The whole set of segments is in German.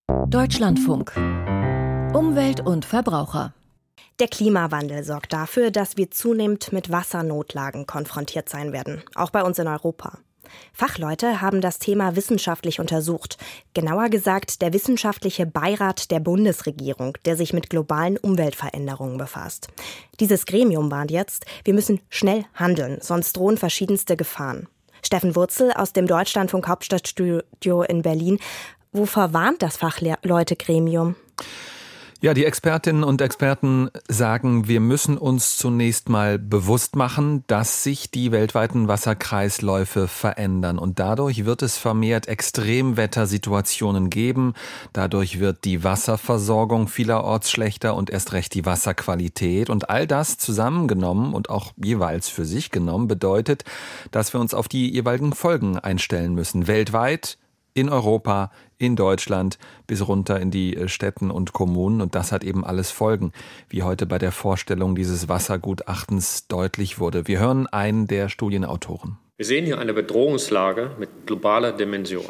Deutschlandfunk. Umwelt und Verbraucher. Der Klimawandel sorgt dafür, dass wir zunehmend mit Wassernotlagen konfrontiert sein werden, auch bei uns in Europa. Fachleute haben das Thema wissenschaftlich untersucht. Genauer gesagt der Wissenschaftliche Beirat der Bundesregierung, der sich mit globalen Umweltveränderungen befasst. Dieses Gremium warnt jetzt, wir müssen schnell handeln, sonst drohen verschiedenste Gefahren. Steffen Wurzel aus dem Deutschlandfunk Hauptstadtstudio in Berlin. Wovor warnt das Fachleutegremium? Ja, die Expertinnen und Experten sagen, wir müssen uns zunächst mal bewusst machen, dass sich die weltweiten Wasserkreisläufe verändern. Und dadurch wird es vermehrt Extremwettersituationen geben. Dadurch wird die Wasserversorgung vielerorts schlechter und erst recht die Wasserqualität. Und all das zusammengenommen und auch jeweils für sich genommen bedeutet, dass wir uns auf die jeweiligen Folgen einstellen müssen. Weltweit, in Europa, in Deutschland, bis runter in die Städten und Kommunen. Und das hat eben alles Folgen, wie heute bei der Vorstellung dieses Wassergutachtens deutlich wurde. Wir hören einen der Studienautoren. Wir sehen hier eine Bedrohungslage mit globaler Dimension.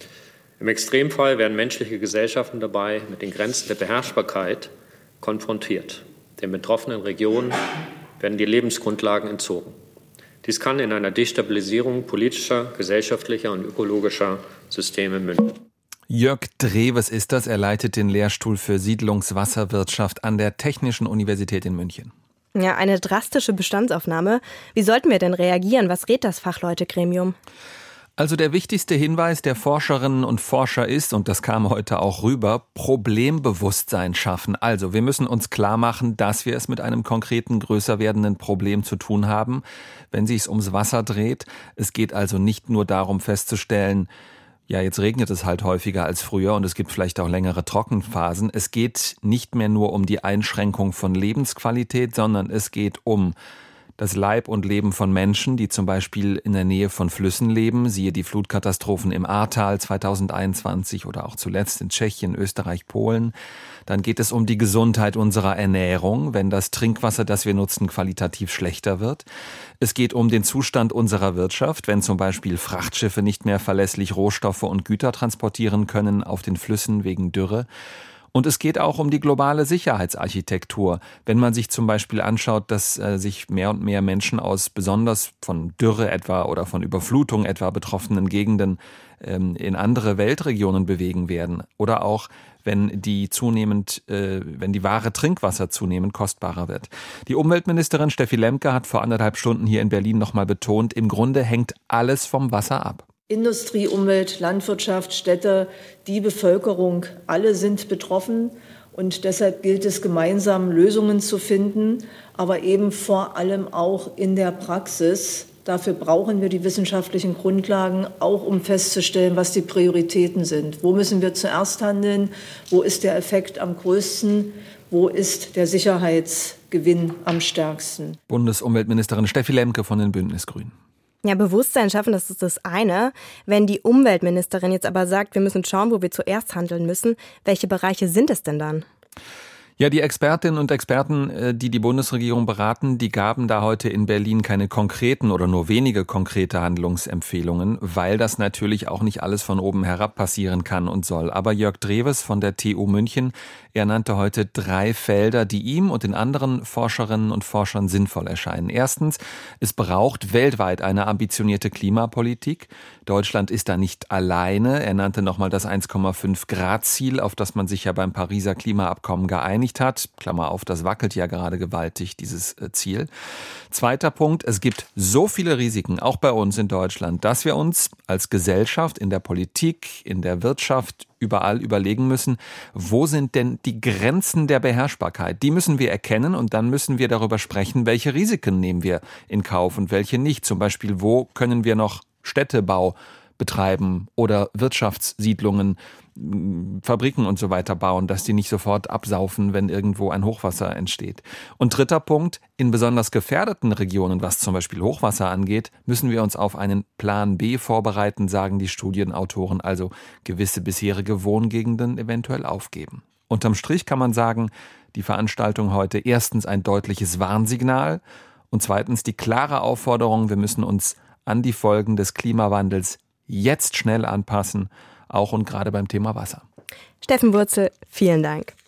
Im Extremfall werden menschliche Gesellschaften dabei mit den Grenzen der Beherrschbarkeit konfrontiert. Den betroffenen Regionen werden die Lebensgrundlagen entzogen. Dies kann in einer Destabilisierung politischer, gesellschaftlicher und ökologischer Systeme münden. Jörg Dreves ist das. Er leitet den Lehrstuhl für Siedlungswasserwirtschaft an der Technischen Universität in München. Ja, eine drastische Bestandsaufnahme. Wie sollten wir denn reagieren? Was rät das Fachleutegremium? Also der wichtigste Hinweis der Forscherinnen und Forscher ist, und das kam heute auch rüber, Problembewusstsein schaffen. Also wir müssen uns klar machen, dass wir es mit einem konkreten, größer werdenden Problem zu tun haben, wenn es sich ums Wasser dreht. Es geht also nicht nur darum festzustellen, ja, jetzt regnet es halt häufiger als früher und es gibt vielleicht auch längere Trockenphasen. Es geht nicht mehr nur um die Einschränkung von Lebensqualität, sondern es geht um das Leib und Leben von Menschen, die zum Beispiel in der Nähe von Flüssen leben, siehe die Flutkatastrophen im Ahrtal 2021 oder auch zuletzt in Tschechien, Österreich, Polen. Dann geht es um die Gesundheit unserer Ernährung, wenn das Trinkwasser, das wir nutzen, qualitativ schlechter wird. Es geht um den Zustand unserer Wirtschaft, wenn zum Beispiel Frachtschiffe nicht mehr verlässlich Rohstoffe und Güter transportieren können auf den Flüssen wegen Dürre. Und es geht auch um die globale Sicherheitsarchitektur. Wenn man sich zum Beispiel anschaut, dass sich mehr und mehr Menschen aus besonders von Dürre etwa oder von Überflutung etwa betroffenen Gegenden in andere Weltregionen bewegen werden. Oder auch, wenn die wahre Trinkwasser zunehmend kostbarer wird. Die Umweltministerin Steffi Lemke hat vor 1,5 Stunden hier in Berlin nochmal betont, im Grunde hängt alles vom Wasser ab. Industrie, Umwelt, Landwirtschaft, Städte, die Bevölkerung, alle sind betroffen. Und deshalb gilt es, gemeinsam Lösungen zu finden, aber eben vor allem auch in der Praxis. Dafür brauchen wir die wissenschaftlichen Grundlagen, auch um festzustellen, was die Prioritäten sind. Wo müssen wir zuerst handeln? Wo ist der Effekt am größten? Wo ist der Sicherheitsgewinn am stärksten? Bundesumweltministerin Steffi Lemke von den Bündnisgrünen. Ja, Bewusstsein schaffen, das ist das eine. Wenn die Umweltministerin jetzt aber sagt, wir müssen schauen, wo wir zuerst handeln müssen, welche Bereiche sind es denn dann? Ja, die Expertinnen und Experten, die die Bundesregierung beraten, die gaben da heute in Berlin keine konkreten oder nur wenige konkrete Handlungsempfehlungen, weil das natürlich auch nicht alles von oben herab passieren kann und soll. Aber Jörg Dreves von der TU München, er nannte heute 3 Felder, die ihm und den anderen Forscherinnen und Forschern sinnvoll erscheinen. Erstens, es braucht weltweit eine ambitionierte Klimapolitik. Deutschland ist da nicht alleine. Er nannte nochmal das 1,5-Grad-Ziel, auf das man sich ja beim Pariser Klimaabkommen geeinigt hat. Klammer auf, das wackelt ja gerade gewaltig, dieses Ziel. Zweiter Punkt, es gibt so viele Risiken, auch bei uns in Deutschland, dass wir uns als Gesellschaft, in der Politik, in der Wirtschaft, überall überlegen müssen, wo sind denn die Grenzen der Beherrschbarkeit? Die müssen wir erkennen und dann müssen wir darüber sprechen, welche Risiken nehmen wir in Kauf und welche nicht. Zum Beispiel, wo können wir noch Städtebau betreiben oder Wirtschaftssiedlungen, Fabriken und so weiter bauen, dass die nicht sofort absaufen, wenn irgendwo ein Hochwasser entsteht. Und dritter Punkt, in besonders gefährdeten Regionen, was zum Beispiel Hochwasser angeht, müssen wir uns auf einen Plan B vorbereiten, sagen die Studienautoren, also gewisse bisherige Wohngegenden eventuell aufgeben. Unterm Strich kann man sagen, die Veranstaltung heute erstens ein deutliches Warnsignal und zweitens die klare Aufforderung, wir müssen uns an die Folgen des Klimawandels jetzt schnell anpassen, auch und gerade beim Thema Wasser. Steffen Wurzel, vielen Dank.